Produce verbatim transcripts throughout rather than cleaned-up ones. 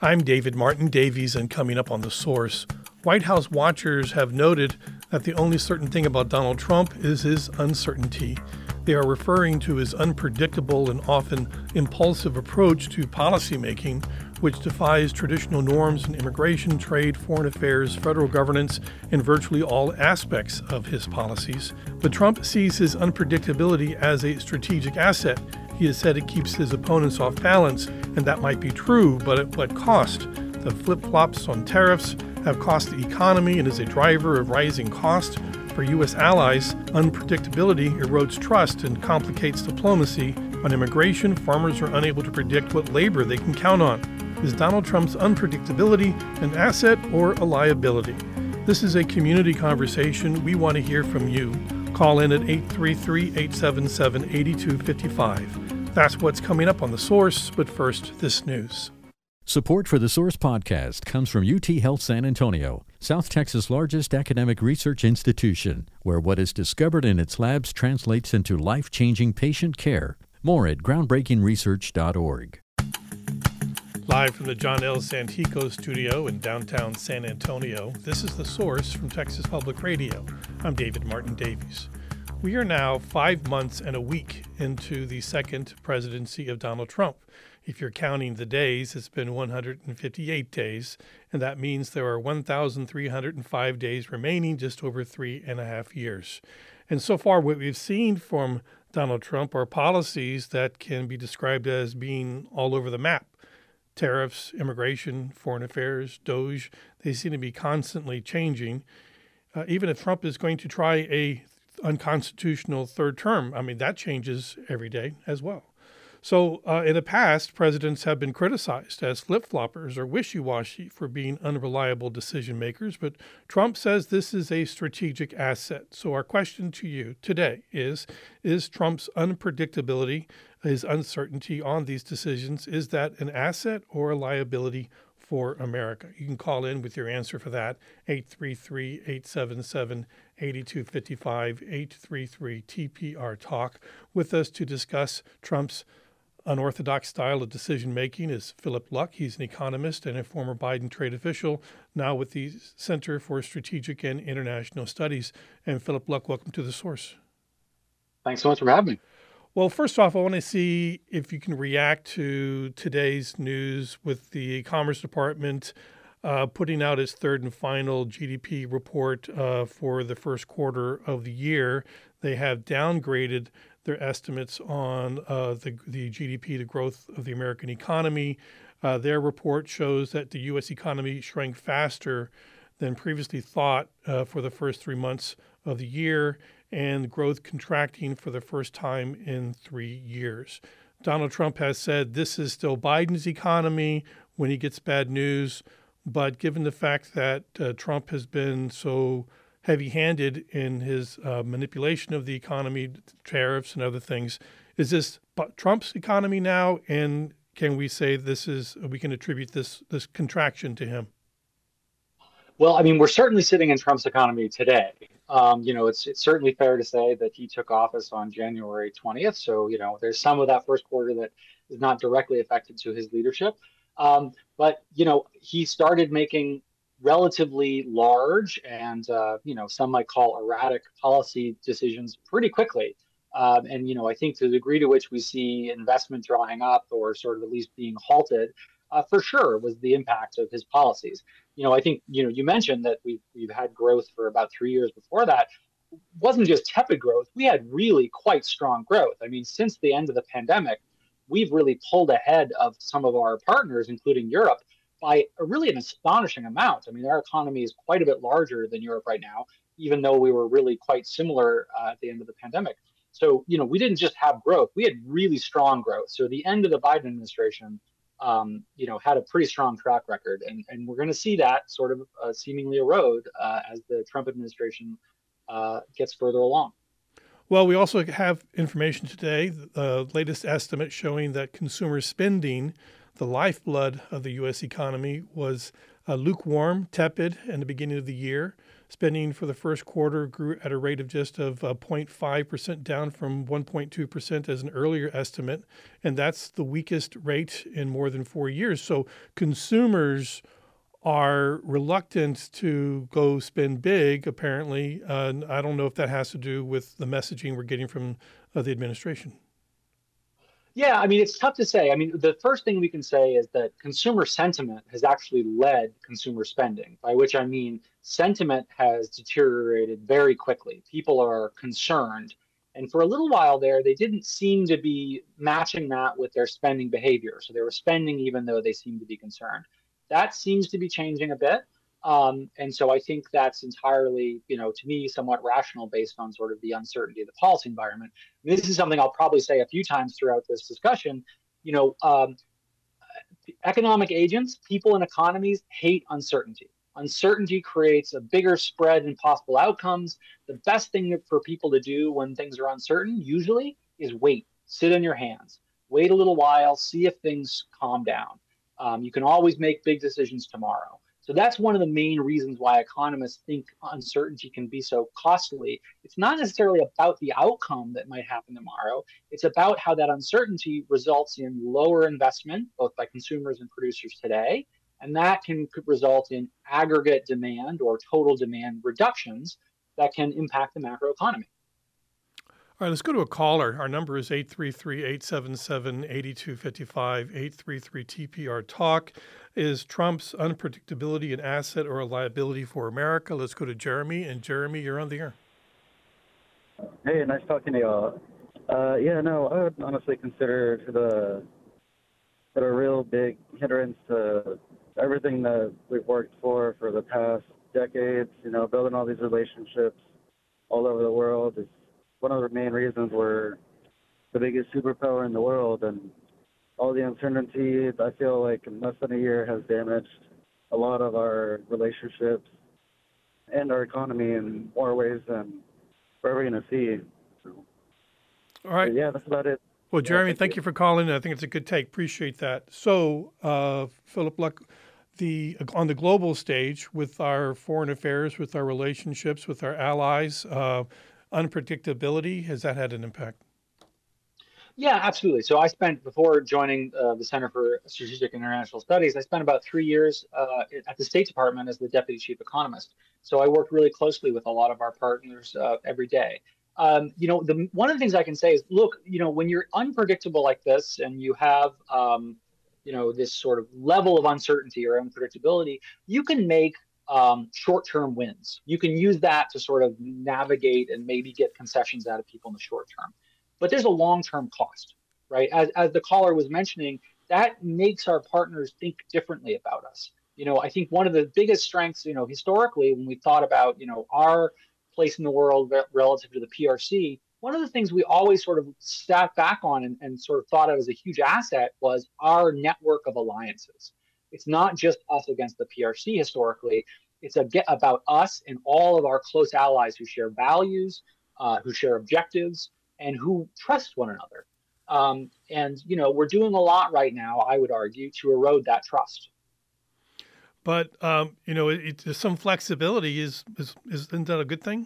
I'm David Martin Davies, and coming up on The Source, White House watchers have noted that the only certain thing about Donald Trump is his uncertainty. They are referring to his unpredictable and often impulsive approach to policymaking, which defies traditional norms in immigration, trade, foreign affairs, federal governance, and virtually all aspects of his policies. But Trump sees his unpredictability as a strategic asset. He has said it keeps his opponents off balance, and that might be true, but at what cost? The flip-flops on tariffs have cost the economy and is a driver of rising cost. For U S allies, unpredictability erodes trust and complicates diplomacy. On immigration, farmers are unable to predict what labor they can count on. Is Donald Trump's unpredictability an asset or a liability? This is a community conversation. We want to hear from you. Call in at eight three three, eight seven seven, eight two five five. That's what's coming up on The Source, but first, this news. Support for The Source podcast comes from U T Health San Antonio, South Texas' largest academic research institution, where what is discovered in its labs translates into life-changing patient care. More at groundbreaking research dot org. Live from the John L. Santico studio in downtown San Antonio, this is The Source from Texas Public Radio. I'm David Martin Davies. We are now five months and a week into the second presidency of Donald Trump. If you're counting the days, it's been one hundred fifty-eight days, and that means there are one thousand three hundred five days remaining, just over three and a half years. And so far, what we've seen from Donald Trump are policies that can be described as being all over the map. Tariffs, immigration, foreign affairs, DOGE, they seem to be constantly changing. Uh, even if Trump is going to try a unconstitutional third term, I mean, that changes every day as well. So uh, in the past, presidents have been criticized as flip-floppers or wishy-washy for being unreliable decision makers, but Trump says this is a strategic asset. So our question to you today is, is Trump's unpredictability, his uncertainty on these decisions, is that an asset or a liability for America? You can call in with your answer for that, eight three three, eight seven seven, eight two five five, eight three three T P R Talk. With us to discuss Trump's unorthodox style of decision-making is Philip Luck. He's an economist and a former Biden trade official, now with the Center for Strategic and International Studies. And Philip Luck, welcome to The Source. Thanks so much for having me. Well, first off, I want to see if you can react to today's news with the Commerce Department uh, putting out its third and final G D P report uh, for the first quarter of the year. They have downgraded their estimates on uh, the, the G D P, the growth of the American economy. Uh, their report shows that the U S economy shrank faster than previously thought uh, for the first three months of the year, and growth contracting for the first time in three years. Donald Trump has said this is still Biden's economy when he gets bad news, but given the fact that uh, Trump has been so heavy-handed in his uh, manipulation of the economy, tariffs and other things, is this Trump's economy now? And can we say this is, we can attribute this this contraction to him? Well, I mean, we're certainly sitting in Trump's economy today. Um, you know, it's it's certainly fair to say that he took office on January twentieth. So, you know, there's some of that first quarter that is not directly affected to his leadership. Um, but, you know, he started making relatively large and, uh, you know, some might call erratic policy decisions pretty quickly. Um, and, you know, I think to the degree to which we see investment drying up or sort of at least being halted, uh, for sure was the impact of his policies. You know, I think, you know, you mentioned that we've, we've had growth for about three years before that. It wasn't just tepid growth. We had really quite strong growth. I mean, since the end of the pandemic, we've really pulled ahead of some of our partners, including Europe, by a really an astonishing amount. I mean, our economy is quite a bit larger than Europe right now, even though we were really quite similar uh, at the end of the pandemic. So, you know, we didn't just have growth, we had really strong growth. So the end of the Biden administration, um, you know, had a pretty strong track record. And, and we're going to see that sort of uh, seemingly erode uh, as the Trump administration uh, gets further along. Well, we also have information today, the latest estimate showing that consumer spending, the lifeblood of the U S economy, was uh, lukewarm, tepid in the beginning of the year. spending for the first quarter grew at a rate of just of uh, zero point five percent, down from one point two percent as an earlier estimate. And that's the weakest rate in more than four years. So consumers are reluctant to go spend big, apparently. Uh, I don't know if that has to do with the messaging we're getting from uh, the administration. Yeah, I mean, it's tough to say. I mean, the first thing we can say is that consumer sentiment has actually led consumer spending, by which I mean sentiment has deteriorated very quickly. People are concerned. And for a little while there, they didn't seem to be matching that with their spending behavior. So they were spending even though they seemed to be concerned. That seems to be changing a bit. Um, and so I think that's entirely, you know, to me, somewhat rational based on sort of the uncertainty of the policy environment. This is something I'll probably say a few times throughout this discussion. You know, um, economic agents, people in economies hate uncertainty. Uncertainty creates a bigger spread in possible outcomes. The best thing for people to do when things are uncertain, usually, is wait, sit on your hands, wait a little while, see if things calm down. Um, you can always make big decisions tomorrow. So that's one of the main reasons why economists think uncertainty can be so costly. It's not necessarily about the outcome that might happen tomorrow. It's about how that uncertainty results in lower investment, both by consumers and producers today. And that can could result in aggregate demand or total demand reductions that can impact the macroeconomy. All right, let's go to a caller. Our number is eight three three, eight seven seven, eight two five five, eight three three T P R Talk. Is Trump's unpredictability an asset or a liability for America? Let's go to Jeremy. And Jeremy, you're on the air. Hey, nice talking to y'all. Uh, yeah, no, I would honestly consider the that a real big hindrance to everything that we've worked for for the past decades. You know, building all these relationships all over the world is one of the main reasons we're the biggest superpower in the world, and all the uncertainty, I feel like in less than a year, has damaged a lot of our relationships and our economy in more ways than we're ever going to see. So, all right. Yeah, that's about it. Well, Jeremy, yeah, thank, thank you. you for calling. I think it's a good take. Appreciate that. So, uh, Philip Luck, the on the global stage with our foreign affairs, with our relationships, with our allies, uh, unpredictability, has that had an impact? Yeah, absolutely. So I spent, before joining uh, the Center for Strategic International Studies, I spent about three years uh, at the State Department as the deputy chief economist. So I worked really closely with a lot of our partners uh, every day. Um, you know, the one of the things I can say is, look, you know, when you're unpredictable like this and you have, um, you know, this sort of level of uncertainty or unpredictability, you can make um, short-term wins. You can use that to sort of navigate and maybe get concessions out of people in the short term. But there's a long-term cost, right? As, as the caller was mentioning, that makes our partners think differently about us. You know, I think one of the biggest strengths, you know, historically, when we thought about, you know, our place in the world relative to the P R C, one of the things we always sort of sat back on and, and sort of thought of as a huge asset was our network of alliances. It's not just us against the P R C historically. It's a, get about us and all of our close allies who share values, uh, who share objectives, and who trust one another. Um, and, you know, we're doing a lot right now, I would argue, to erode that trust. But, um, you know, it, it, some flexibility is, is, is, isn't that a good thing?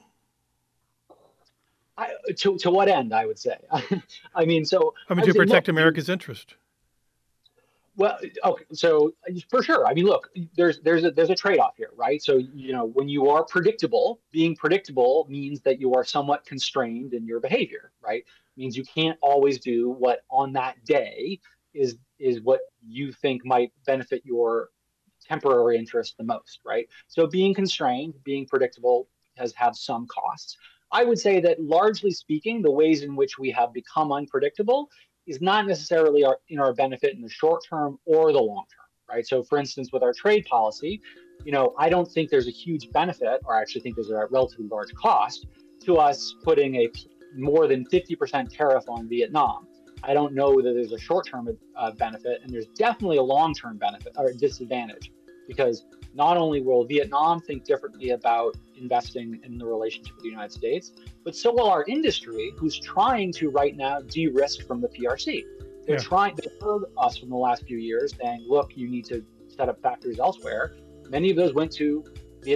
I, to, to what end, I would say? I mean, so... I mean, I to say, protect look, America's interest. Well, okay, so for sure. I mean, look, there's there's a there's a trade-off here, right? So, you know, when you are predictable, being predictable means that you are somewhat constrained in your behavior, right? It means you can't always do what on that day is is what you think might benefit your temporary interest the most, right? So being constrained, being predictable has have some costs. I would say that largely speaking, the ways in which we have become unpredictable is not necessarily our, in our benefit in the short term or the long term, right? So for instance, with our trade policy, you know, I don't think there's a huge benefit, or I actually think there's a relatively large cost to us putting a more than fifty percent tariff on Vietnam. I don't know that there's a short-term uh, benefit, and there's definitely a long-term benefit or disadvantage, because not only will Vietnam think differently about investing in the relationship with the United States, but so will our industry, who's trying to right now de-risk from the P R C. They're yeah. trying, they've heard us from the last few years saying, look, you need to set up factories elsewhere. Many of those went to Vietnam,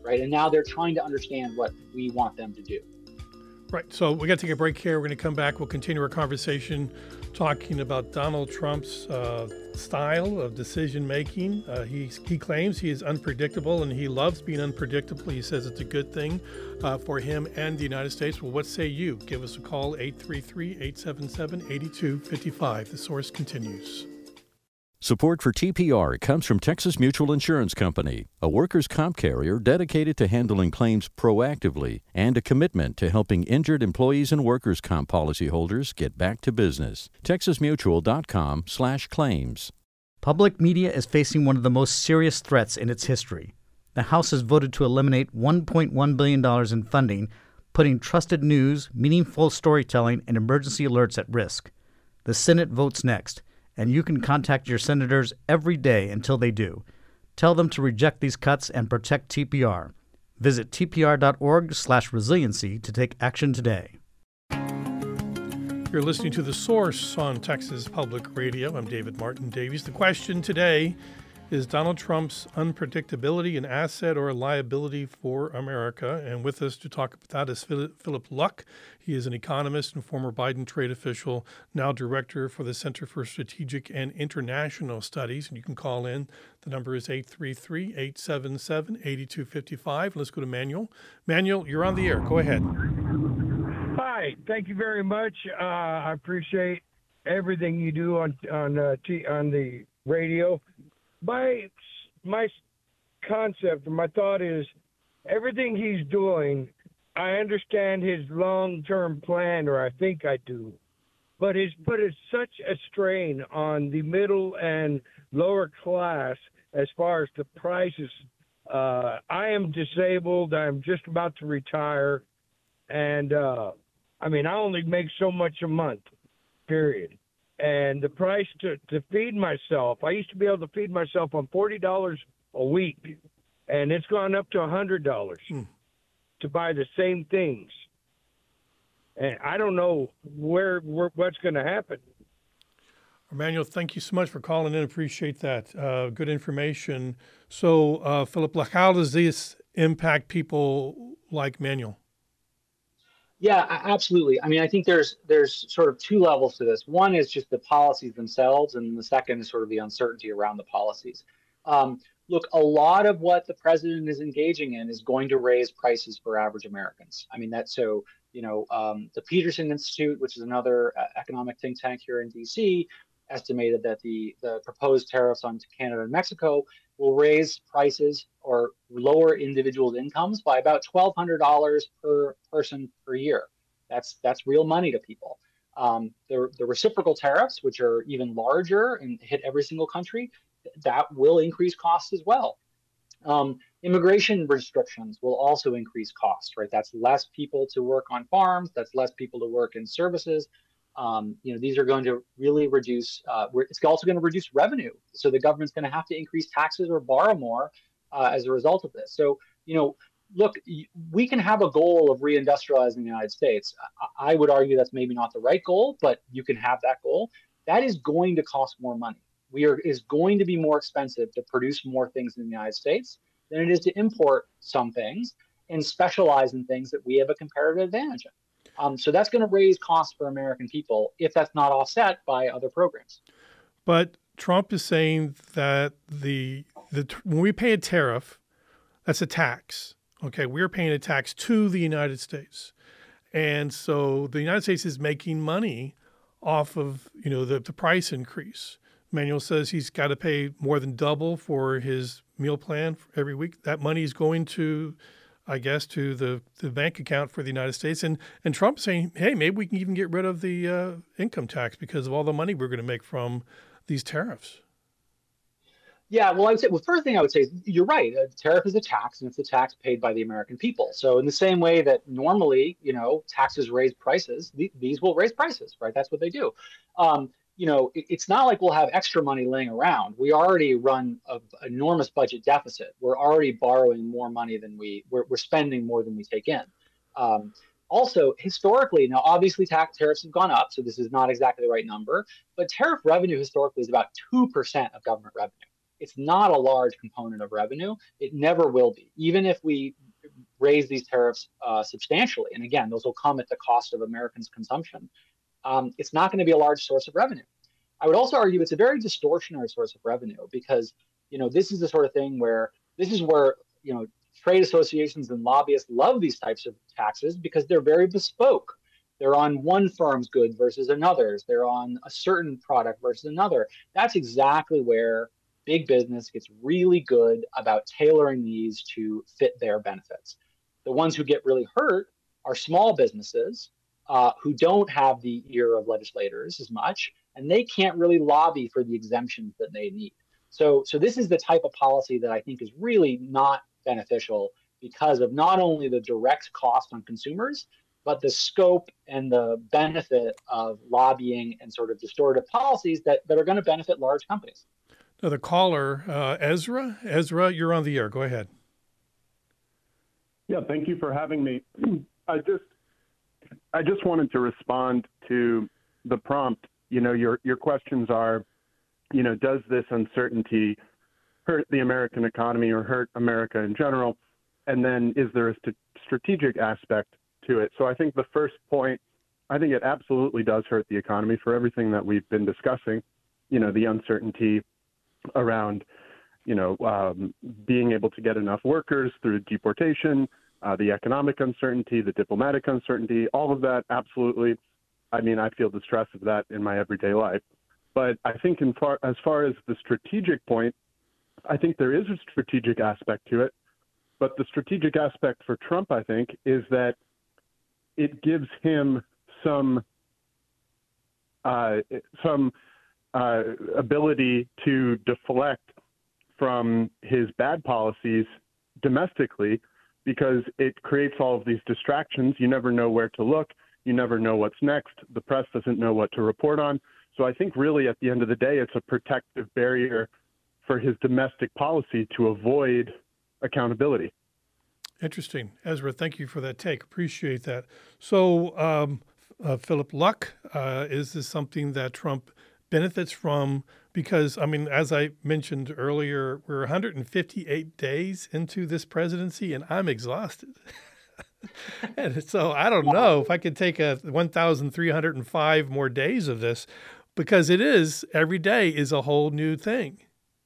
right? And now they're trying to understand what we want them to do. Right. So we got to take a break here. We're going to come back. We'll continue our conversation talking about Donald Trump's uh, style of decision making. Uh, he, he claims he is unpredictable and he loves being unpredictable. He says it's a good thing uh, for him and the United States. Well, what say you? Give us a call, eight three three, eight seven seven, eight two five five. The Source continues. Support for T P R comes from Texas Mutual Insurance Company, a workers' comp carrier dedicated to handling claims proactively and a commitment to helping injured employees and workers' comp policyholders get back to business. texas mutual dot com slash claims. Public media is facing one of the most serious threats in its history. The House has voted to eliminate one point one billion dollars in funding, putting trusted news, meaningful storytelling, and emergency alerts at risk. The Senate votes next, and you can contact your senators every day until they do. Tell them to reject these cuts and protect T P R. Visit t p r dot org slash resiliency to take action today. You're listening to The Source on Texas Public Radio. I'm David Martin Davies. The question today is Donald Trump's unpredictability an asset or a liability for America? And with us to talk about that is Philip Luck. He is an economist and former Biden trade official, now director for the Center for Strategic and International Studies. And you can call in. The number is eight three three, eight seven seven, eight two five five. Let's go to Manuel. Manuel, you're on the air. Go ahead. Hi. Thank you very much. Uh, I appreciate everything you do on on uh, t- on the radio. My my concept, my thought is everything he's doing, I understand his long-term plan, or I think I do, but it's put it such a strain on the middle and lower class as far as the prices. Uh, I am disabled. I'm just about to retire, and uh, I mean, I only make so much a month, period. And the price to, to feed myself, I used to be able to feed myself on forty dollars a week, and it's gone up to one hundred dollars hmm. to buy the same things. And I don't know where, where what's going to happen. Emmanuel, thank you so much for calling in. Appreciate that. Uh, good information. So, uh, Philip, how does this impact people like Manuel? Yeah, absolutely. I mean, I think there's there's sort of two levels to this. One is just the policies themselves, and the second is sort of the uncertainty around the policies. Um, look, a lot of what the president is engaging in is going to raise prices for average Americans. I mean, that's so, you know, um, the Peterson Institute, which is another uh, economic think tank here in D C, estimated that the, the proposed tariffs on Canada and Mexico will raise prices or lower individuals' incomes by about twelve hundred dollars per person per year. That's that's real money to people. Um, the, the reciprocal tariffs, which are even larger and hit every single country, that will increase costs as well. Um, immigration restrictions will also increase costs, right? That's less people to work on farms. That's less people to work in services. Um, you know, these are going to really reduce, uh, it's also going to reduce revenue. So the government's going to have to increase taxes or borrow more uh, as a result of this. So, you know, look, we can have a goal of reindustrializing the United States. I would argue that's maybe not the right goal, but you can have that goal. That is going to cost more money. We are is going to be more expensive to produce more things in the United States than it is to import some things and specialize in things that we have a comparative advantage in. Um, so that's going to raise costs for American people if that's not offset by other programs. But Trump is saying that the the when we pay a tariff, that's a tax. Okay, we're paying a tax to the United States, and so the United States is making money off of you know the, the price increase. Manuel says he's got to pay more than double for his meal plan every week. That money is going to, I guess, to the, the bank account for the United States. And and Trump's saying, hey, maybe we can even get rid of the uh, income tax because of all the money we're going to make from these tariffs. Yeah, well, I would say, well, first thing I would say is you're right. A tariff is a tax, and it's a tax paid by the American people. So in the same way that normally, you know, taxes raise prices, th- these will raise prices, right? That's what they do. Um, you know, it, it's not like we'll have extra money laying around. We already run an enormous budget deficit. We're already borrowing more money than we, we're, we're spending more than we take in. Um, also, historically, now obviously tax tariffs have gone up, so this is not exactly the right number, but tariff revenue historically is about two percent of government revenue. It's not a large component of revenue. It never will be, even if we raise these tariffs uh, substantially. And again, those will come at the cost of Americans' consumption. Um, it's not going to be a large source of revenue. I would also argue it's a very distortionary source of revenue because, you know, this is the sort of thing where this is where, you know, trade associations and lobbyists love these types of taxes because they're very bespoke. They're on one firm's good versus another's. They're on a certain product versus another. That's exactly where big business gets really good about tailoring these to fit their benefits. The ones who get really hurt are small businesses uh, who don't have the ear of legislators as much, and they can't really lobby for the exemptions that they need. So, so this is the type of policy that I think is really not beneficial because of not only the direct cost on consumers, but the scope and the benefit of lobbying and sort of distortive policies that, that are going to benefit large companies. Now, the caller, uh, Ezra, Ezra, you're on the air. Go ahead. Yeah, thank you for having me. I just, I just wanted to respond to the prompt. You know, your your questions are, you know, does this uncertainty hurt the American economy or hurt America in general? And then is there a st- strategic aspect to it? So I think the first point, I think it absolutely does hurt the economy for everything that we've been discussing, you know, the uncertainty around, you know, um, being able to get enough workers through deportation, uh, the economic uncertainty, the diplomatic uncertainty, all of that, absolutely. I mean, I feel the stress of that in my everyday life. But I think in far, as far as the strategic point, I think there is a strategic aspect to it. But the strategic aspect for Trump, I think, is that it gives him some uh, some uh, ability to deflect from his bad policies domestically, because it creates all of these distractions. You never know where to look. You never know what's next. The press doesn't know what to report on. So I think really at the end of the day, it's a protective barrier for his domestic policy to avoid accountability. Interesting. Ezra, thank you for that take. Appreciate that. So, um, uh, Philip Luck, uh, is this something that Trump benefits from? Because, I mean, as I mentioned earlier, we're one hundred fifty-eight days into this presidency, and I'm exhausted. And so I don't know if I could take a one thousand three hundred five more days of this, because it is, every day is a whole new thing.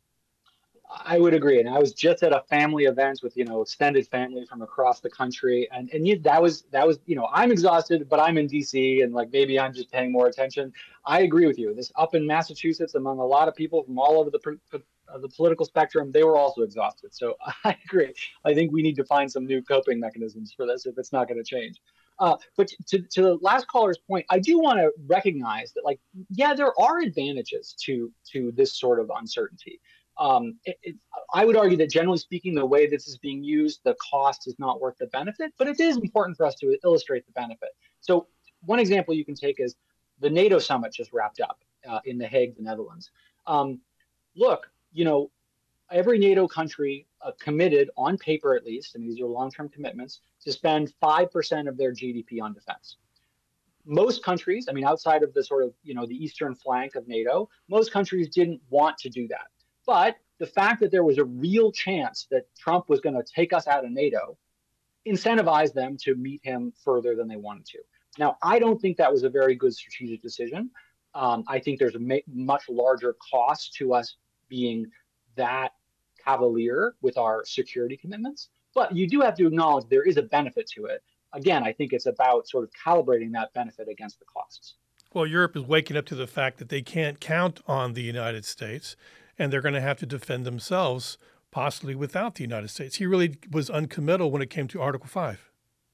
I would agree. And I was just at a family event with, you know, extended family from across the country. And, and you, that was, that was, you know, I'm exhausted, but I'm in D C and like, maybe I'm just paying more attention. I agree with you. This up in Massachusetts, among a lot of people from all over the, uh, the political spectrum, they were also exhausted. So I agree. I think we need to find some new coping mechanisms for this if it's not going to change. Uh, but to, to the last caller's point, I do want to recognize that, like, yeah, there are advantages to, to this sort of uncertainty. Um, it, it, I would argue that generally speaking, the way this is being used, the cost is not worth the benefit, but it is important for us to illustrate the benefit. So one example you can take is the NATO summit just wrapped up uh, in The Hague, the Netherlands. Um, look, you know, every NATO country uh, committed on paper, at least, and these are long-term commitments, to spend five percent of their G D P on defense. Most countries, I mean, outside of the sort of, you know, the eastern flank of NATO, most countries didn't want to do that. But the fact that there was a real chance that Trump was going to take us out of NATO incentivized them to meet him further than they wanted to. Now, I don't think that was a very good strategic decision. Um, I think there's a ma- much larger cost to us being that cavalier with our security commitments. But you do have to acknowledge there is a benefit to it. Again, I think it's about sort of calibrating that benefit against the costs. Well, Europe is waking up to the fact that they can't count on the United States, and they're going to have to defend themselves, possibly without the United States. He really was uncommittal when it came to Article five.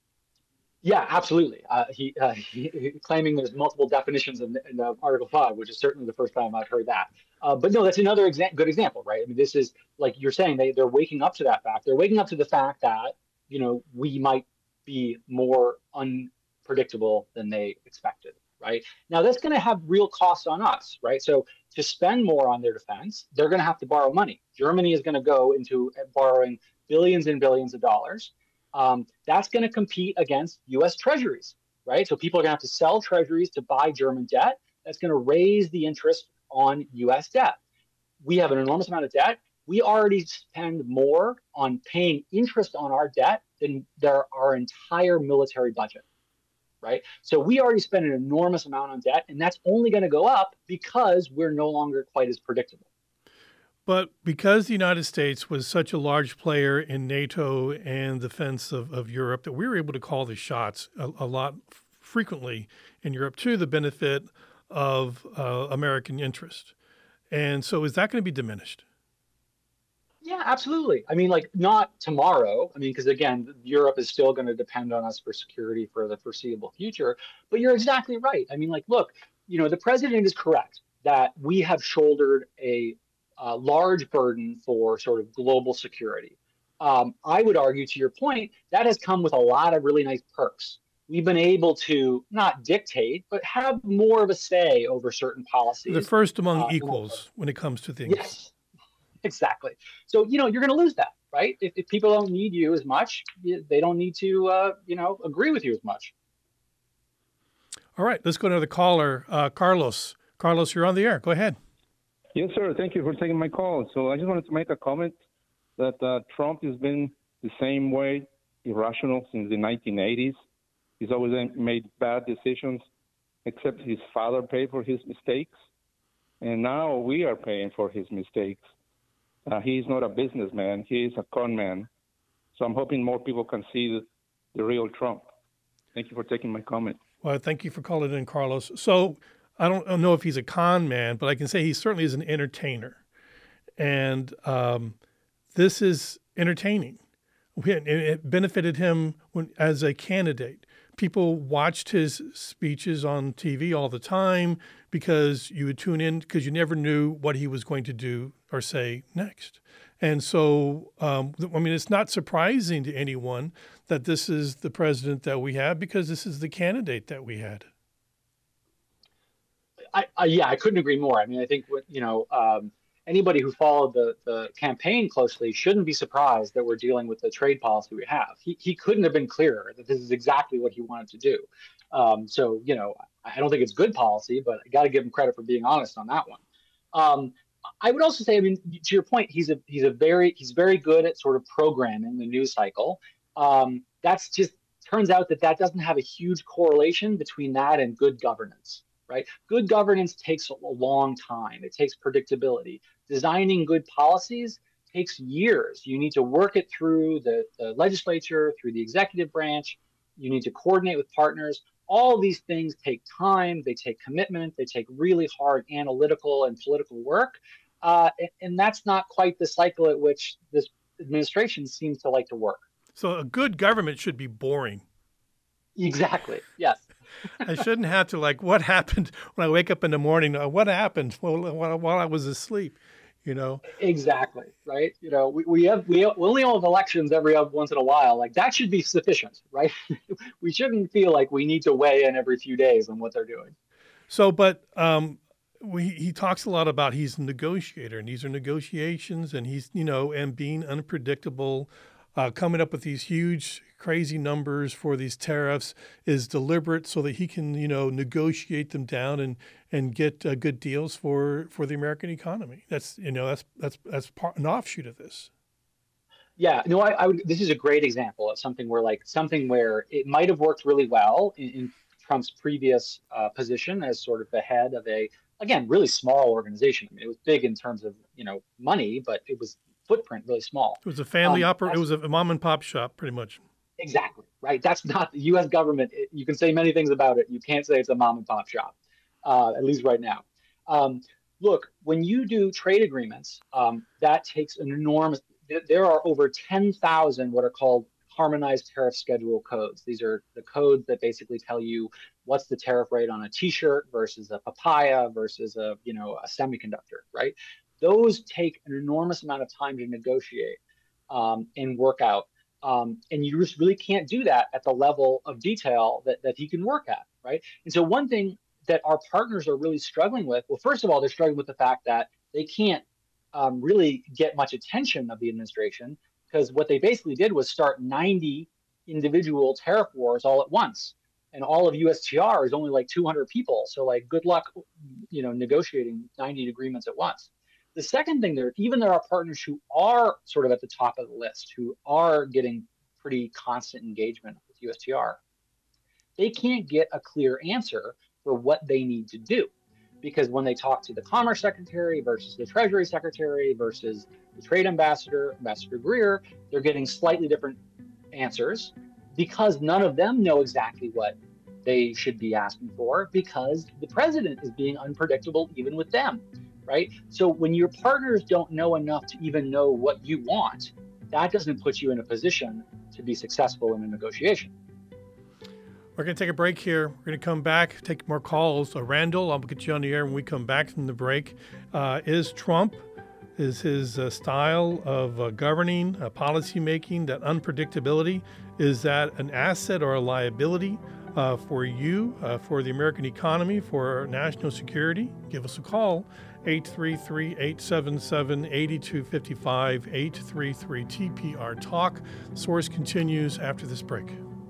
Yeah, absolutely. Uh, he, uh, he, he claiming there's multiple definitions in, in uh, Article five, which is certainly the first time I've heard that. Uh, but no, that's another exa- good example, right? I mean, this is, like you're saying, they, they're waking up to that fact. They're waking up to the fact that, you know, we might be more unpredictable than they expected, right? Now, that's going to have real costs on us, right? So to spend more on their defense, they're going to have to borrow money. Germany is going to go into borrowing billions and billions of dollars. Um, that's going to compete against U S treasuries, right? So people are going to have to sell treasuries to buy German debt. That's going to raise the interest on U S debt. We have an enormous amount of debt. we already spend more on paying interest on our debt than their, our entire military budget, right? So we already spend an enormous amount on debt, and that's only going to go up because we're no longer quite as predictable. But because the United States was such a large player in NATO and defense of, of Europe, that we were able to call the shots a, a lot frequently in Europe to the benefit of uh, American interest. And so is that going to be diminished? Yeah, absolutely. I mean, like not tomorrow. I mean, because again, Europe is still going to depend on us for security for the foreseeable future. But you're exactly right. I mean, like, look, you know, the president is correct that we have shouldered a a large burden for sort of global security. Um, I would argue, to your point, that has come with a lot of really nice perks. We've been able to not dictate, but have more of a say over certain policies. The first among uh, equals when it comes to things. Yes, exactly. So, you know, you're going to lose that, right? If, if people don't need you as much, they don't need to, uh, you know, agree with you as much. All right, let's go to the caller, uh, Carlos. Carlos, you're on the air. Go ahead. Yes, sir. Thank you for taking my call. So I just wanted to make a comment that uh, Trump has been the same way, irrational since the nineteen eighties. He's always made bad decisions, except his father paid for his mistakes. And now we are paying for his mistakes. Uh, he's not a businessman. He is a con man. So I'm hoping more people can see the, the real Trump. Thank you for taking my comment. Well, thank you for calling in, Carlos. So I don't know if he's a con man, but I can say he certainly is an entertainer. And um, this is entertaining. It benefited him when, as a candidate. People watched his speeches on T V all the time because you would tune in because you never knew what he was going to do or say next. And so, um, I mean, it's not surprising to anyone that this is the president that we have because this is the candidate that we had. I, I, yeah, I couldn't agree more. I mean, I think what, you know, um, anybody who followed the, the campaign closely shouldn't be surprised that we're dealing with the trade policy we have. He, he couldn't have been clearer that this is exactly what he wanted to do. Um, so, you know, I don't think it's good policy, but I got to give him credit for being honest on that one. Um, I would also say, I mean, to your point, he's a he's a very he's very good at sort of programming the news cycle. Um, that's just turns out that that doesn't have a huge correlation between that and good governance. Right? Good governance takes a long time. It takes predictability. Designing good policies takes years. You need to work it through the, the legislature, through the executive branch. You need to coordinate with partners. All these things take time. They take commitment. They take really hard analytical and political work. Uh, and, and that's not quite the cycle at which this administration seems to like to work. So a good government should be boring. Exactly. Yes. I shouldn't have to like, what happened when I wake up in the morning? What happened while, while I was asleep? You know? Exactly. Right. You know, we, we have, we only have elections every once in a while. Like that should be sufficient, right? We shouldn't feel like we need to weigh in every few days on what they're doing. So, but um, we, he talks a lot about he's a negotiator and these are negotiations and he's, you know, and being unpredictable, uh, coming up with these huge crazy numbers for these tariffs is deliberate so that he can, you know, negotiate them down and and get uh, good deals for for the American economy. That's, you know, that's that's that's part, an offshoot of this. Yeah, no, I, I would. This is a great example of something where, like, something where it might have worked really well in, in Trump's previous uh, position as sort of the head of a, again, really small organization. I mean, it was big in terms of, you know, money, but it was footprint really small. It was a family um, opera. It was a mom and pop shop, pretty much. Exactly, right? That's not the U S government. It, you can say many things about it. You can't say it's a mom and pop shop, uh, at least right now. Um, look, when you do trade agreements, um, that takes an enormous, there are over ten thousand what are called harmonized tariff schedule codes. These are the codes that basically tell you what's the tariff rate on a t-shirt versus a papaya versus a, you know, a semiconductor, right? Those take an enormous amount of time to negotiate um, and work out. Um, and you just really can't do that at the level of detail that, that he can work at, right? And so one thing that our partners are really struggling with, well, first of all, they're struggling with the fact that they can't um, really get much attention of the administration because what they basically did was start ninety individual tariff wars all at once. And all of U S T R is only like two hundred people. So like, good luck, you know, negotiating ninety agreements at once. The second thing there, even there are partners who are sort of at the top of the list, who are getting pretty constant engagement with U S T R, they can't get a clear answer for what they need to do. Because when they talk to the Commerce Secretary versus the Treasury Secretary versus the Trade Ambassador, Ambassador Greer, they're getting slightly different answers because none of them know exactly what they should be asking for, because the president is being unpredictable even with them, right? So when your partners don't know enough to even know what you want, that doesn't put you in a position to be successful in a negotiation. We're going to take a break here. We're going to come back, take more calls. Uh, Randall, I'll get you on the air when we come back from the break. Uh, is Trump, is his uh, style of uh, governing, uh, policy making, that unpredictability, is that an asset or a liability uh, for you, uh, for the American economy, for national security? Give us a call, eight three three, eight seven seven, eight two five five, eight three three T P R Talk. Source continues after this break.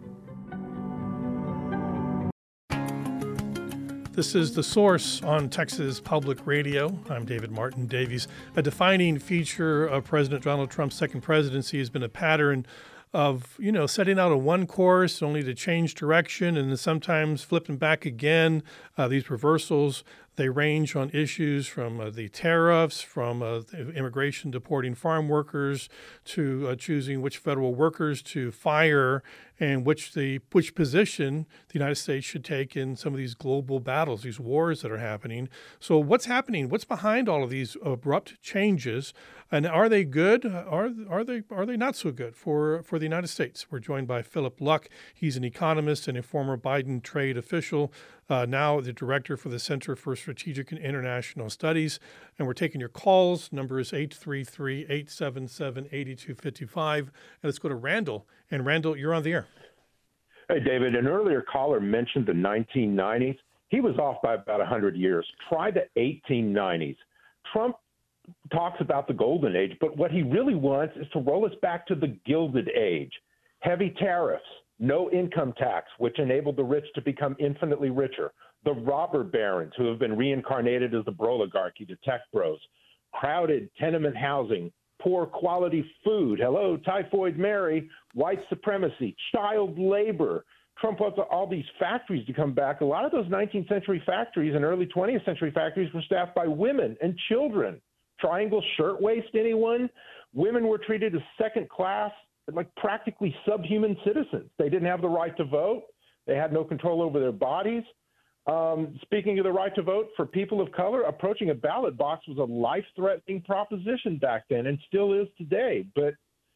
This is The Source on Texas Public Radio. I'm David Martin Davies. A defining feature of President Donald Trump's second presidency has been a pattern of, you know, setting out a one course only to change direction and then sometimes flipping back again. Uh, these reversals, they range on issues from uh, the tariffs, from uh, the immigration deporting farm workers, to uh, choosing which federal workers to fire and which the which position the United States should take in some of these global battles, these wars that are happening. So what's happening? What's behind all of these abrupt changes? And are they good? Are are they are they not so good for, for the United States? We're joined by Philip Luck. He's an economist and a former Biden trade official, uh, now the director for the Center for Strategic and International Studies. And we're taking your calls. Number is eight three three, eight seven seven, eight two five five. And let's go to Randall. And Randall, you're on the air. Hey, David, an earlier caller mentioned the nineteen nineties. He was off by about one hundred years. Try the eighteen nineties. Trump talks about the golden age, but what he really wants is to roll us back to the Gilded Age. Heavy tariffs, no income tax, which enabled the rich to become infinitely richer. The robber barons, who have been reincarnated as the broligarchy, the tech bros. Crowded tenement housing, poor quality food, hello, Typhoid Mary, white supremacy, child labor. Trump wants all these factories to come back. A lot of those nineteenth century factories and early twentieth century factories were staffed by women and children. Triangle shirtwaist, anyone? Women were treated as second class, like practically subhuman citizens. They didn't have the right to vote. They had no control over their bodies. Um, speaking of the right to vote, for people of color, approaching a ballot box was a life-threatening proposition back then and still is today. But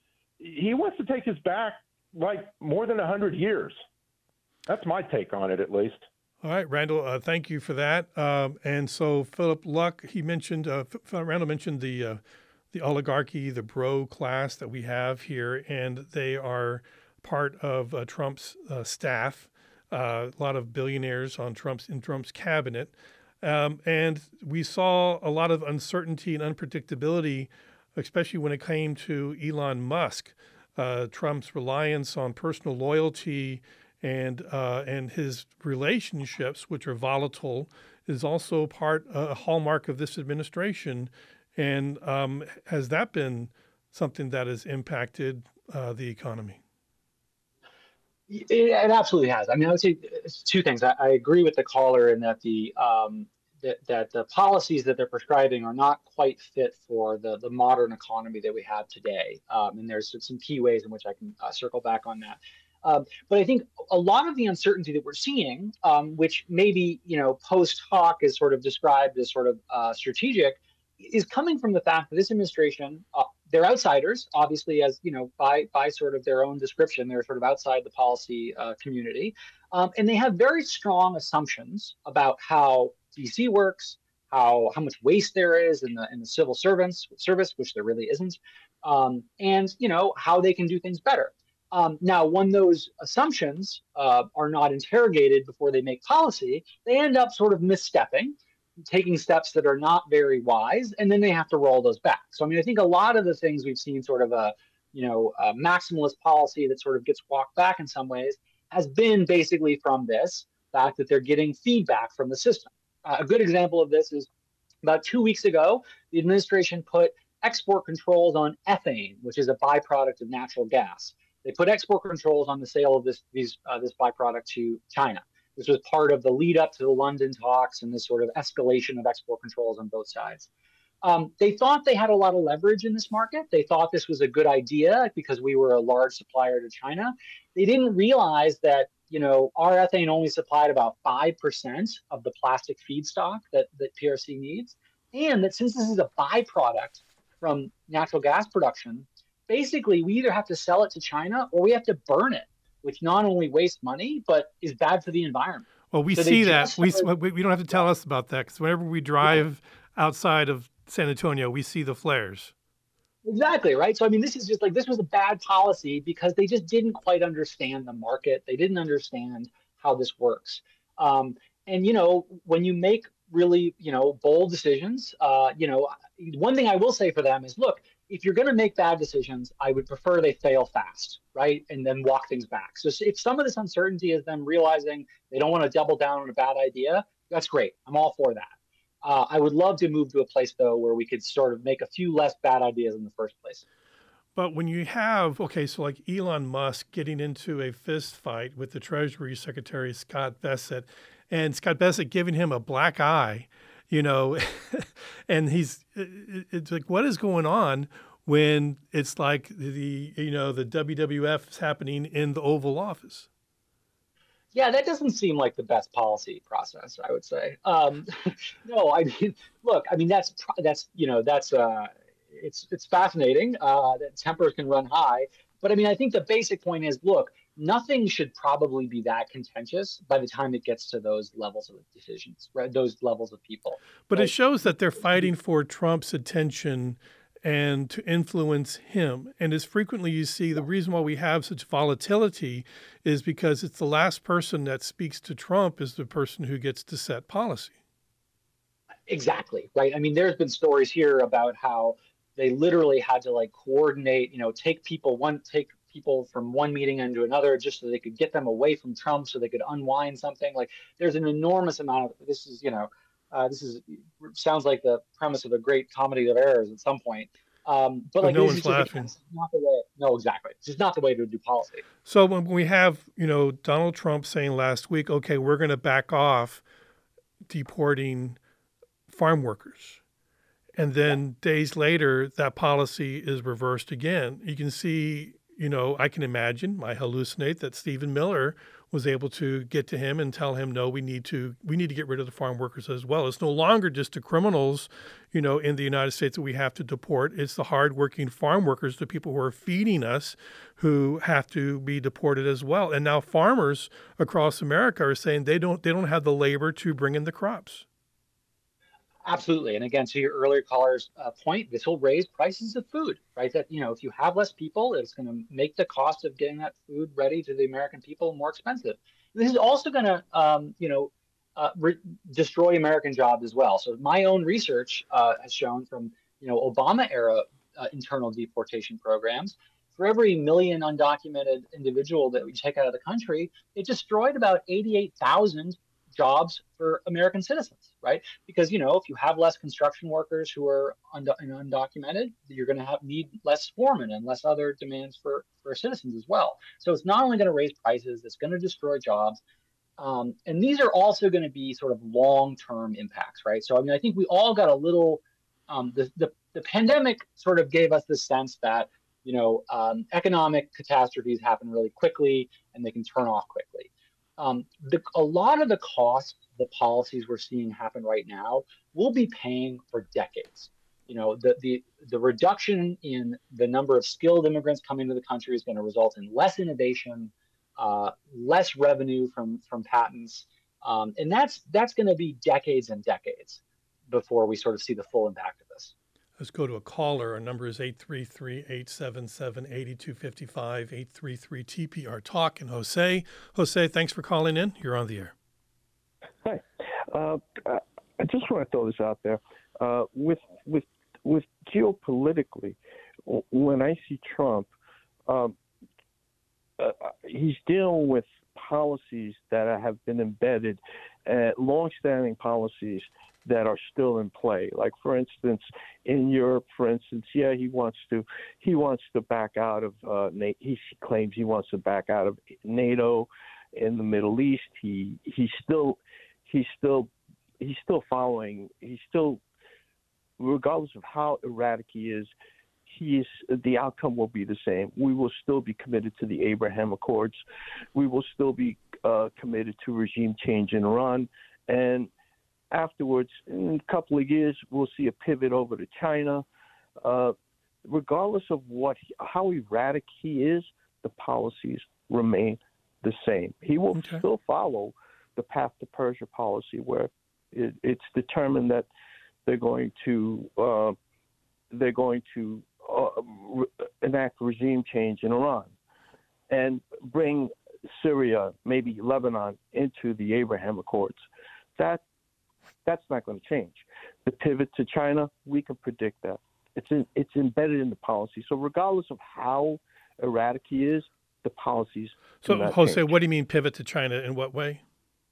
he wants to take us back like more than one hundred years. That's my take on it, at least. All right, Randall, uh, thank you for that. Um, and so Philip Luck, he mentioned, uh, F- Randall mentioned the uh, the oligarchy, the bro class that we have here, and they are part of uh, Trump's uh, staff. Uh, a lot of billionaires on Trump's in Trump's cabinet, um, and we saw a lot of uncertainty and unpredictability, especially when it came to Elon Musk. Uh, Trump's reliance on personal loyalty and uh, and his relationships, which are volatile, is also part uh, a hallmark of this administration. And um, has that been something that has impacted uh, the economy? It, it absolutely has. I mean, I would say it's two things. I, I agree with the caller in that the um, that, that the policies that they're prescribing are not quite fit for the the modern economy that we have today. Um, and there's some key ways in which I can uh, circle back on that. Um, but I think a lot of the uncertainty that we're seeing, um, which maybe, you know, post hoc is sort of described as sort of uh, strategic, is coming from the fact that this administration, uh, they're outsiders, obviously, as, you know, by by sort of their own description, they're sort of outside the policy uh, community. Um, and they have very strong assumptions about how D C works, how how much waste there is in the in the civil servants service, which there really isn't, um, and, you know, how they can do things better. Um, now, when those assumptions uh, are not interrogated before they make policy, they end up sort of misstepping, taking steps that are not very wise, and then they have to roll those back. So, I mean, I think a lot of the things we've seen sort of a, you know, a maximalist policy that sort of gets walked back in some ways has been basically from this fact that they're getting feedback from the system. Uh, a good example of this is About two weeks ago, the administration put export controls on ethane, which is a byproduct of natural gas. They put export controls on the sale of this these uh, this byproduct to China. This was part of the lead up to the London talks and this sort of escalation of export controls on both sides. Um, they thought they had a lot of leverage in this market. They thought this was a good idea because we were a large supplier to China. They didn't realize that, you know, our ethane only supplied about five percent of the plastic feedstock that, that P R C needs. And that since this is a byproduct from natural gas production, basically we either have to sell it to China or we have to burn it, which not only wastes money, but is bad for the environment. Well, we so see that. started, we, we don't have to tell us about that because whenever we drive outside of San Antonio, we see the flares. Exactly, right? So, I mean, this is just like, this was a bad policy because they just didn't quite understand the market. They didn't understand how this works. Um, and, you know, when you make really, you know, bold decisions, uh, you know, one thing I will say for them is, look, if you're going to make bad decisions, I would prefer they fail fast, right? And then walk things back. So if some of this uncertainty is them realizing they don't want to double down on a bad idea, that's great. I'm all for that. Uh, I would love to move to a place, though, where we could sort of make a few less bad ideas in the first place. But when you have, okay, so like Elon Musk getting into a fist fight with the Treasury Secretary, Scott Bessent, and Scott Bessent giving him a black eye, you know, and he's, it's like, what is going on when it's like the, you know, the W W F is happening in the Oval Office? Yeah, that doesn't seem like the best policy process, I would say. Um, no, I mean, look, I mean, that's, that's, you know, that's, uh, it's, it's fascinating uh, that tempers can run high. But I mean, I think the basic point is, look, nothing should probably be that contentious by the time it gets to those levels of decisions, right? Those levels of people. But right? It shows that they're fighting for Trump's attention and to influence him. And as frequently you see, the reason why we have such volatility is because it's the last person that speaks to Trump is the person who gets to set policy. Exactly, right? I mean, there's been stories here about how they literally had to like coordinate, you know, take people one, take people from one meeting into another just so they could get them away from Trump so they could unwind something. Like there's an enormous amount of, this is, you know, Uh, this is sounds like the premise of a great comedy of errors at some point. Um, but, but like, no this one's is just laughing. not the way. No, exactly. It's just not the way to do policy. So when we have, you know, Donald Trump saying last week, okay, we're going to back off deporting farm workers. And then yeah. days later, that policy is reversed again. You can see, you know, I can imagine, I hallucinate that Stephen Miller was able to get to him and tell him, no, we need to we need to get rid of the farm workers as well. It's no longer just the criminals, you know, in the United States that we have to deport. It's the hardworking farm workers, the people who are feeding us, who have to be deported as well. And now farmers across America are saying they don't they don't have the labor to bring in the crops. Absolutely. And again, to your earlier caller's uh, point, this will raise prices of food, right? That, you know, if you have less people, it's going to make the cost of getting that food ready to the American people more expensive. This is also going to, um, you know, uh, re- destroy American jobs as well. So my own research uh, has shown from, you know, Obama era uh, internal deportation programs, for every million undocumented individual that we take out of the country, it destroyed about eighty-eight thousand jobs for American citizens, right? Because, you know, if you have less construction workers who are und- undocumented, you're going to have need less foremen and less other demands for, for citizens as well. So it's not only going to raise prices, it's going to destroy jobs. Um, and these are also going to be sort of long-term impacts, right? So, I mean, I think we all got a little, um, the, the, the pandemic sort of gave us this sense that, you know, um, economic catastrophes happen really quickly and they can turn off quickly. Um, the, a lot of the costs, the policies we're seeing happen right now, we'll be paying for decades. You know, the, the, the reduction in the number of skilled immigrants coming to the country is going to result in less innovation, uh, less revenue from, from patents. Um, and that's, that's going to be decades and decades before we sort of see the full impact of this. Let's go to a caller. Our number is eight three three, eight seven seven, eight two five five, eight three three T P R Talk. And Jose, Jose, thanks for calling in. You're on the air. Hi. Uh, I just want to throw this out there. Uh, with with with geopolitically, when I see Trump, um, uh, he's dealing with policies that have been embedded, uh, longstanding policies that are still in play. Like, for instance, in Europe, for instance, yeah, he wants to he wants to back out of uh, NATO. He claims he wants to back out of NATO. In the Middle East, he he's still he's still he's still following. He's still, regardless of how erratic he is, he is the outcome will be the same. We will still be committed to the Abraham Accords. We will still be uh, committed to regime change in Iran, and afterwards, in a couple of years, we'll see a pivot over to China. Uh, regardless of what how erratic he is, the policies remain the same. He will okay. still follow the path to Persia policy, where it, it's determined that they're going to uh, they're going to uh, re- enact regime change in Iran and bring Syria, maybe Lebanon, into the Abraham Accords. That that's not going to change. The pivot to China, we can predict that. It's in, it's embedded in the policy. So regardless of how erratic he is, the policies. So, Jose, change. What do you mean pivot to China? In what way?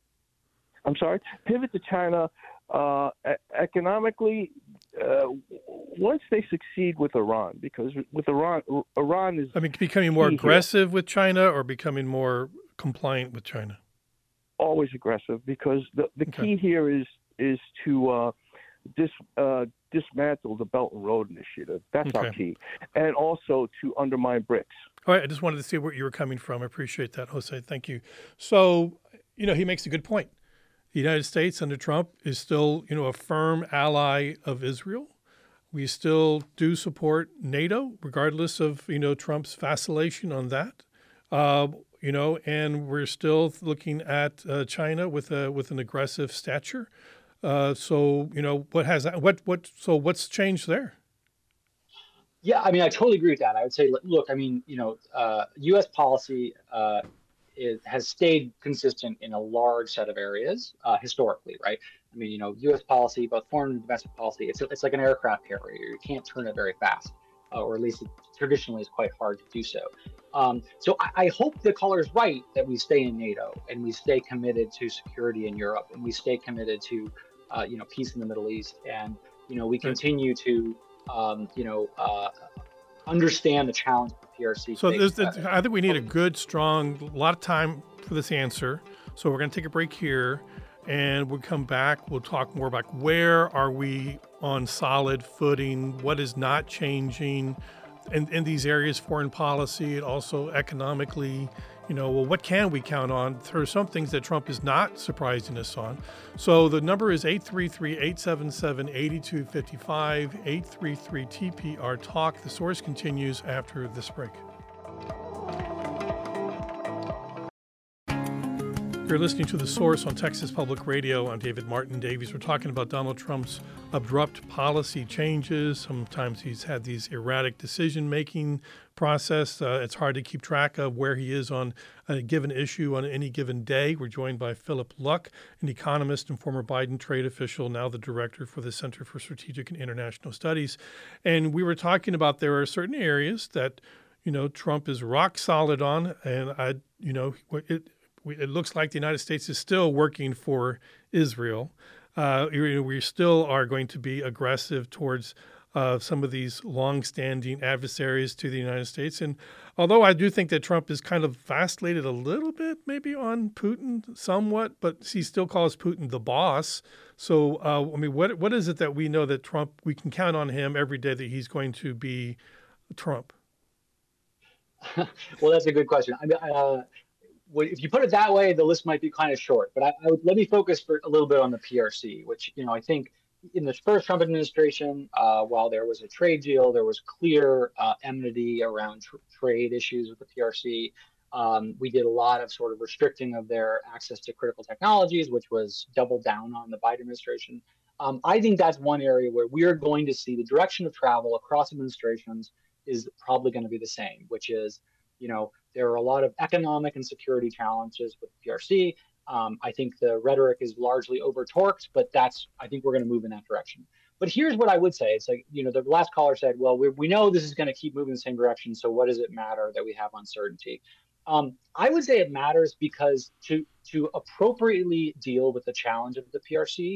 I'm sorry? Pivot to China uh, economically, uh, once they succeed with Iran, because with Iran, Iran is... I mean, becoming more aggressive here. with China or becoming more compliant with China? Always aggressive, because the, the okay. key here is is to uh, dis, uh, dismantle the Belt and Road Initiative. That's okay. our key. And also to undermine BRICS. All right, I just wanted to see where you were coming from. I appreciate that, Jose. Thank you. So, you know, he makes a good point. The United States under Trump is still, you know, a firm ally of Israel. We still do support NATO, regardless of, you know, Trump's vacillation on that. Uh, you know, and we're still looking at uh, China with a with an aggressive stature. Uh, so, you know, what has what what so what's changed there? Yeah, I mean, I totally agree with that. I would say, look, I mean, you know, uh, U S policy uh, is, has stayed consistent in a large set of areas uh, historically, right? I mean, you know, U S policy, both foreign and domestic policy, it's it's like an aircraft carrier. You can't turn it very fast, uh, or at least it traditionally is quite hard to do so. Um, so I, I hope the caller is right that we stay in NATO and we stay committed to security in Europe and we stay committed to, uh, you know, peace in the Middle East, and you know, we continue to. Um, you know, uh, understand the challenge of the P R C. So there's, there's, I think we need a good, strong, a lot of time for this answer. So we're going to take a break here, and we'll come back. We'll talk more about where are we on solid footing, what is not changing in, in these areas, foreign policy, and also economically. You know, well, what can we count on? There are some things that Trump is not surprising us on. So the number is eight three three, eight seven seven, eight two five five, eight three three T P R Talk. The Source continues after this break. You're listening to The Source on Texas Public Radio. I'm David Martin Davies. We're talking about Donald Trump's abrupt policy changes. Sometimes he's had these erratic decision-making process. Uh, it's hard to keep track of where he is on a given issue on any given day. We're joined by Philip Luck, an economist and former Biden trade official, now the director for the Center for Strategic and International Studies. And we were talking about there are certain areas that, you know, Trump is rock solid on, and I, you know, it. It looks like the United States is still working for Israel. Uh, we still are going to be aggressive towards uh, some of these longstanding adversaries to the United States. And although I do think that Trump is kind of vacillated a little bit, maybe on Putin somewhat, but he still calls Putin the boss. So, uh, I mean, what what is it that we know that Trump, we can count on him every day that he's going to be Trump? Well, that's a good question. I mean, uh, if you put it that way, the list might be kind of short, but I, I would, let me focus for a little bit on the P R C, which, you know, I think in the first Trump administration, uh, while there was a trade deal, there was clear uh, enmity around tr- trade issues with the P R C. Um, we did a lot of sort of restricting of their access to critical technologies, which was doubled down on the Biden administration. Um, I think that's one area where we are going to see the direction of travel across administrations is probably going to be the same, which is, you know, there are a lot of economic and security challenges with the P R C. Um, I think the rhetoric is largely over-torqued, but that's, I think we're going to move in that direction. But here's what I would say. It's like, you know, the last caller said, well, we, we know this is going to keep moving in the same direction, so what does it matter that we have uncertainty? Um, I would say it matters because to, to appropriately deal with the challenge of the P R C,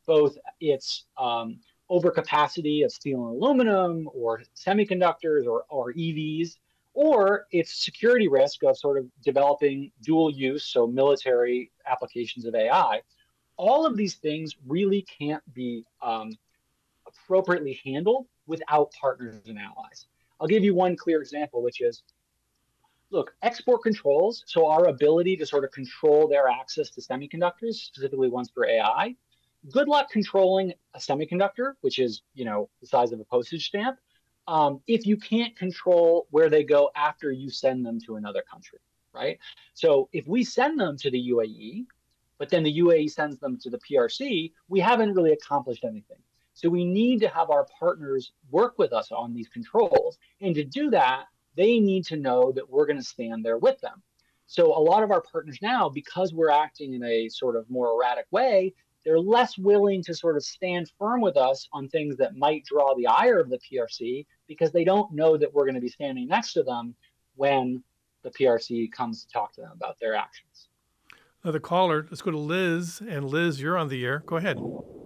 both its um, overcapacity of steel and aluminum or semiconductors or, or E Vs, or its security risk of sort of developing dual use, so military applications of A I. All of these things really can't be um, appropriately handled without partners and allies. I'll give you one clear example, which is, look, export controls, so our ability to sort of control their access to semiconductors, specifically ones for A I, good luck controlling a semiconductor, which is, you know, the size of a postage stamp, um, if you can't control where they go after you send them to another country, right? So if we send them to the U A E, but then the U A E sends them to the P R C, we haven't really accomplished anything. So we need to have our partners work with us on these controls. And to do that, they need to know that we're going to stand there with them. So a lot of our partners now, because we're acting in a sort of more erratic way, they're less willing to sort of stand firm with us on things that might draw the ire of the P R C, because they don't know that we're going to be standing next to them when the P R C comes to talk to them about their actions. Another caller. Let's go to Liz. And Liz, you're on the air. Go ahead.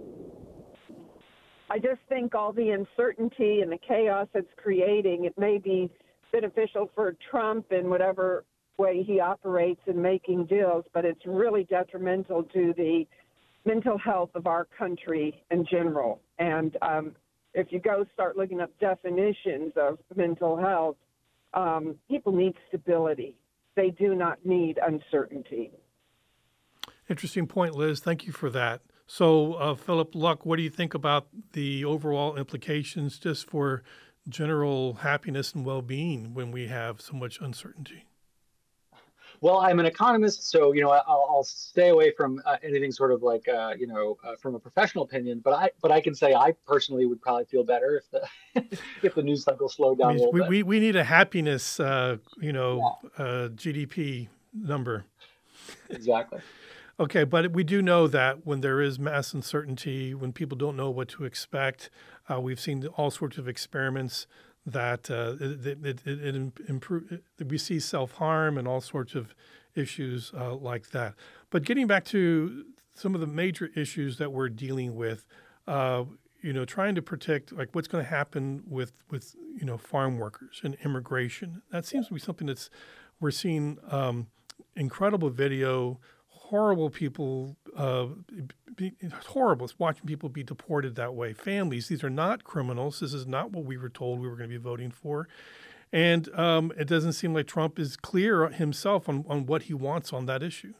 I just think all the uncertainty and the chaos it's creating, it may be beneficial for Trump in whatever way he operates in making deals, but it's really detrimental to the mental health of our country in general. And um, if you go start looking up definitions of mental health, um, people need stability. They do not need uncertainty. Interesting point, Liz. Thank you for that. So, uh, Philip Luck, what do you think about the overall implications just for general happiness and well-being when we have so much uncertainty? Well, I'm an economist, so, you know, I'll, I'll stay away from uh, anything sort of like, uh, you know, uh, from a professional opinion. But I, but I can say I personally would probably feel better if the if the news cycle slowed down I mean, a little we, bit. We we need a happiness, uh, you know, yeah. uh, G D P number. Exactly. Okay, but we do know that when there is mass uncertainty, when people don't know what to expect, uh, we've seen all sorts of experiments that uh, it, it, it, it improve. We see self-harm and all sorts of issues uh, like that. But getting back to some of the major issues that we're dealing with, uh, you know, trying to protect like what's going to happen with with you know farm workers and immigration. That seems to be something that's we're seeing um, incredible video. Horrible people, uh, be, it's horrible. It's watching people be deported that way. Families, these are not criminals. This is not what we were told we were going to be voting for. And um, it doesn't seem like Trump is clear himself on, on what he wants on that issue.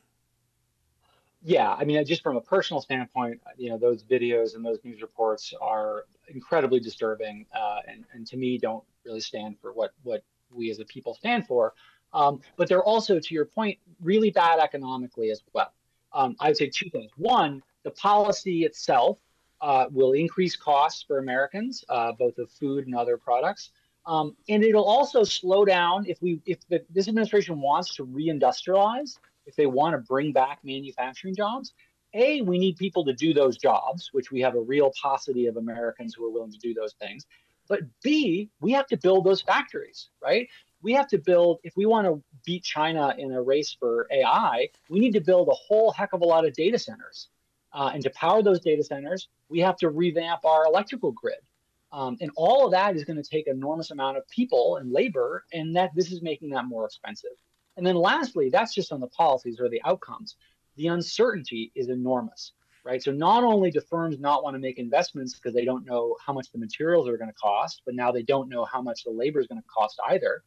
Yeah, I mean, just from a personal standpoint, you know, those videos and those news reports are incredibly disturbing uh, and, and to me don't really stand for what, what we as a people stand for. Um, but they're also, to your point, really bad economically as well. Um, I would say two things. One, the policy itself uh, will increase costs for Americans, uh, both of food and other products. Um, and it'll also slow down if we if the, this administration wants to reindustrialize, if they want to bring back manufacturing jobs. A, we need people to do those jobs, which we have a real paucity of Americans who are willing to do those things. But B, we have to build those factories, right? We have to build, if we want to beat China in a race for A I, we need to build a whole heck of a lot of data centers. Uh, and to power those data centers, we have to revamp our electrical grid. Um, and all of that is going to take an enormous amount of people and labor, and that this is making that more expensive. And then lastly, that's just on the policies or the outcomes. The uncertainty is enormous, right? So not only do firms not want to make investments because they don't know how much the materials are going to cost, but now they don't know how much the labor is going to cost either.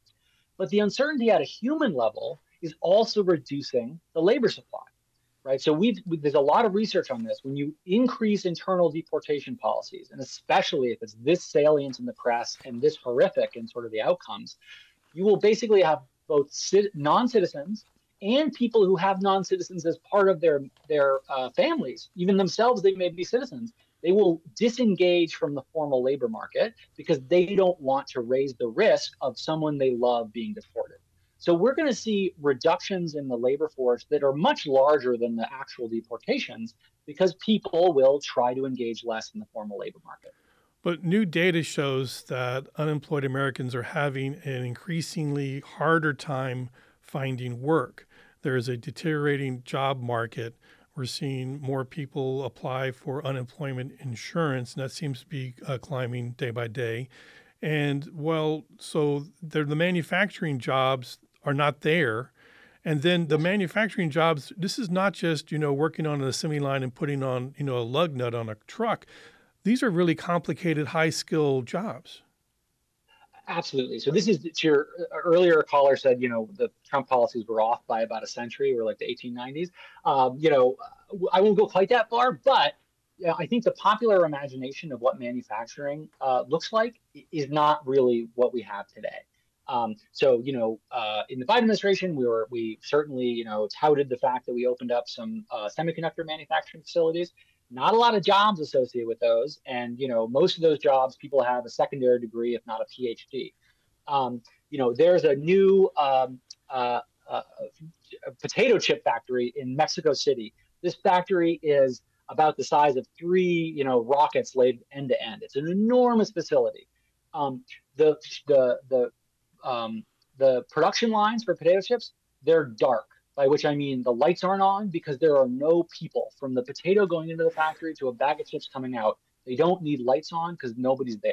But the uncertainty at a human level is also reducing the labor supply, right? So we've, we, there's a lot of research on this. When you increase internal deportation policies, and especially if it's this salient in the press and this horrific in sort of the outcomes, you will basically have both cit- non-citizens and people who have non-citizens as part of their, their uh, families. Even themselves, they may be citizens. They will disengage from the formal labor market because they don't want to raise the risk of someone they love being deported. So we're going to see reductions in the labor force that are much larger than the actual deportations because people will try to engage less in the formal labor market. But new data shows that unemployed Americans are having an increasingly harder time finding work. There is a deteriorating job market We're seeing more people apply for unemployment insurance, and that seems to be uh, climbing day by day. And well, so the manufacturing jobs are not there. And then the manufacturing jobs, this is not just, you know, working on an assembly line and putting on, you know, a lug nut on a truck. These are really complicated, high-skilled jobs. Absolutely. So this is, to your earlier caller said, you know, the Trump policies were off by about a century, or like the eighteen nineties. Um, you know, I won't go quite that far, but you know, I think the popular imagination of what manufacturing uh, looks like is not really what we have today. Um, so, you know, uh, in the Biden administration, we were we certainly, you know, touted the fact that we opened up some uh, semiconductor manufacturing facilities. Not a lot of jobs associated with those. And, you know, most of those jobs, people have a secondary degree, if not a PhD. Um, you know, there's a new um, uh, uh, potato chip factory in Mexico City. This factory is about the size of three, you know, rockets laid end to end. It's an enormous facility. Um, the, the, the, um, the production lines for potato chips, they're dark. By which I mean the lights aren't on because there are no people. From the potato going into the factory to a bag of chips coming out, they don't need lights on because nobody's there.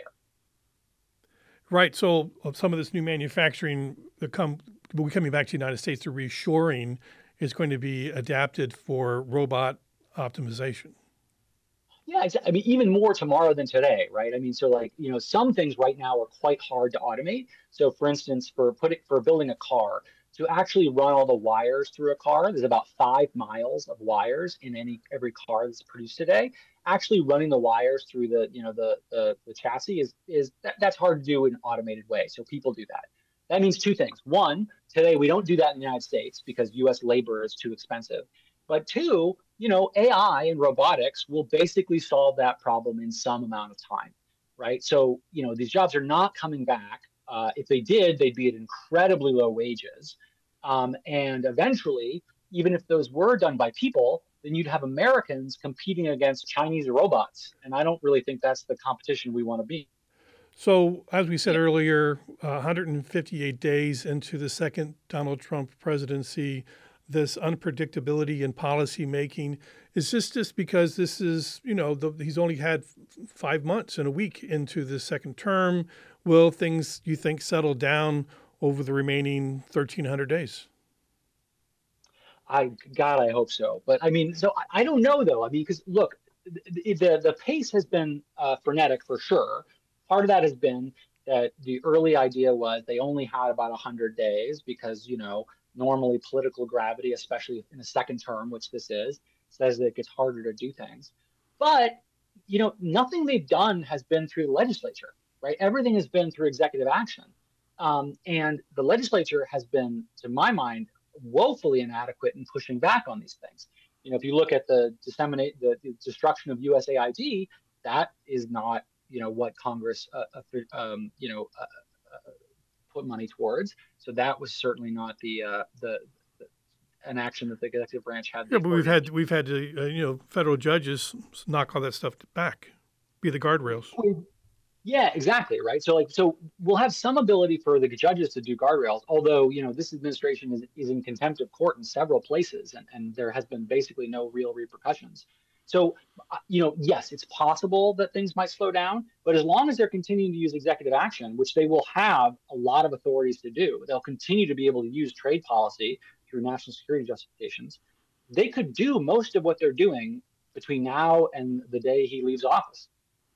Right. So some of this new manufacturing that come coming back to the United States, the reshoring, is going to be adapted for robot optimization. Yeah, I mean, even more tomorrow than today, right? I mean, so like, you know, some things right now are quite hard to automate. So for instance, for putting for building a car, to actually run all the wires through a car, there's about five miles of wires in any every car that's produced today. Actually running the wires through the, you know, the the, the chassis is is that, that's hard to do in an automated way. So people do that. That means two things. One, today we don't do that in the United States because U S labor is too expensive. But two, you know, A I and robotics will basically solve that problem in some amount of time, right? So, you know, these jobs are not coming back. Uh, if they did, they'd be at incredibly low wages. Um, and eventually, even if those were done by people, then you'd have Americans competing against Chinese robots. And I don't really think that's the competition we want to be. So, as we said yeah. earlier, uh, one hundred fifty-eight days into the second Donald Trump presidency, this unpredictability in policy making, is this just because this is, you know, the, he's only had f- five months and a week into the second term? Will things, you think, settle down over the remaining thirteen hundred days? I, God, I hope so. But I mean, so I, I don't know, though. I mean, because look, the, the, the pace has been uh, frenetic for sure. Part of that has been that the early idea was they only had about one hundred days because, you know, normally political gravity, especially in a second term, which this is, says that it gets harder to do things. But, you know, nothing they've done has been through the legislature, right? Everything has been through executive action. Um, and the legislature has been, to my mind, woefully inadequate in pushing back on these things. You know, if you look at the disseminate the, the destruction of U S A I D, that is not, you know, what Congress, uh, um, you know, uh, uh, put money towards. So that was certainly not the uh, the, the an action that the executive branch had. Yeah, but we've had we've had uh, you know, federal judges knock all that stuff back, be the guardrails. Yeah, exactly. Right. So like, so we'll have some ability for the judges to do guardrails, although, you know, this administration is, is in contempt of court in several places, and, and there has been basically no real repercussions. So, you know, yes, it's possible that things might slow down, but as long as they're continuing to use executive action, which they will have a lot of authorities to do, they'll continue to be able to use trade policy through national security justifications. They could do most of what they're doing between now and the day he leaves office.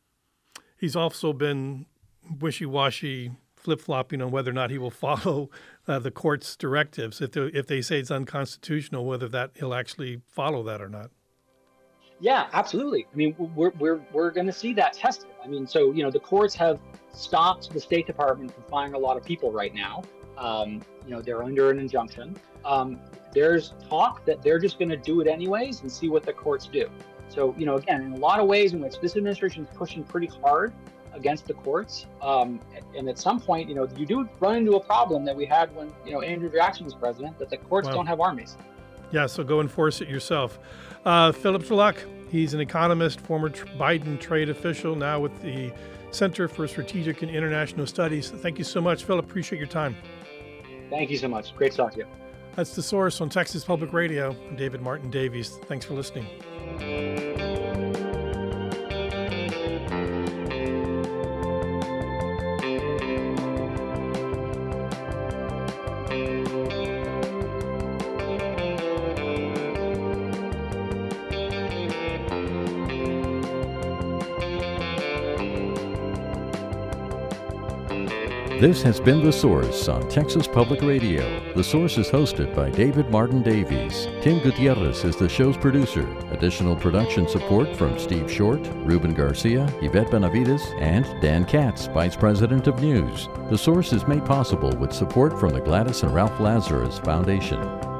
He's also been wishy-washy, flip-flopping on whether or not he will follow uh, the court's directives. If they, if they say it's unconstitutional, whether that he'll actually follow that or not. Yeah, absolutely. I mean, we're we're we're going to see that tested. I mean, so you know, the courts have stopped the State Department from firing a lot of people right now. Um, you know, they're under an injunction. Um, there's talk that they're just going to do it anyways and see what the courts do. So, you know, again, in a lot of ways in which this administration is pushing pretty hard against the courts. Um, and at some point, you know, you do run into a problem that we had when, you know, Andrew Jackson was president, that the courts wow. don't have armies. Yeah, so go enforce it yourself. Uh, Philip Chwaluk, he's an economist, former Biden trade official, now with the Center for Strategic and International Studies. Thank you so much, Philip. Appreciate your time. Thank you so much. Great to talk to you. That's The Source on Texas Public Radio. I'm David Martin Davies. Thanks for listening. This has been The Source on Texas Public Radio. The Source is hosted by David Martin Davies. Tim Gutierrez is the show's producer. Additional production support from Steve Short, Ruben Garcia, Yvette Benavides, and Dan Katz, Vice President of News. The Source is made possible with support from the Gladys and Ralph Lazarus Foundation.